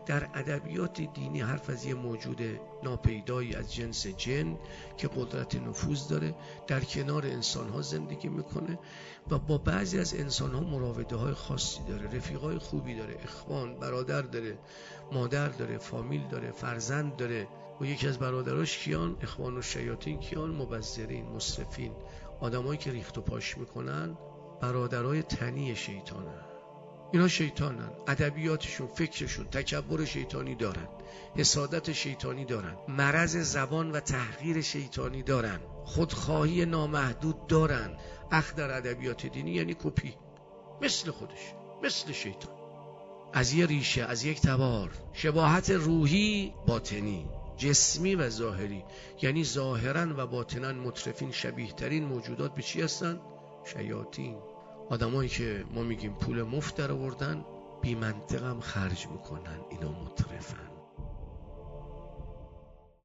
در ادبیات دینی حرف از یه موجود ناپیدایی از جنس جن که قدرت نفوذ داره، در کنار انسان‌ها زندگی میکنه و با بعضی از انسان‌ها مراوده‌های خاصی داره، رفیقای خوبی داره، اخوان، برادر داره، مادر داره، فامیل داره، فرزند داره. و یکی از برادراش کیان؟ اخوان الشیاطین. کیان؟ مبذرین، مسرفین، آدمایی که ریخت و پاش میکنن، برادرای تنی شیطانن. اینا شیطانن، ادبیاتشون، فکرشون تکبر شیطانی دارن، حسادت شیطانی دارن، مرض زبان و تحقیر شیطانی دارن، خودخواهی نامحدود دارن. اخ در ادبیات دینی یعنی کپی، مثل خودش، مثل شیطان، از یه ریشه، از یک تبار، شباهت روحی باطنی، جسمی و ظاهری. یعنی ظاهرا و باطنا مترفین، شبیه ترین موجودات به چی هستن؟ شیاطین. آدمایی که ما میگیم پول مفت در آوردن، بی منطق هم خرج میکنن، اینا مترفن.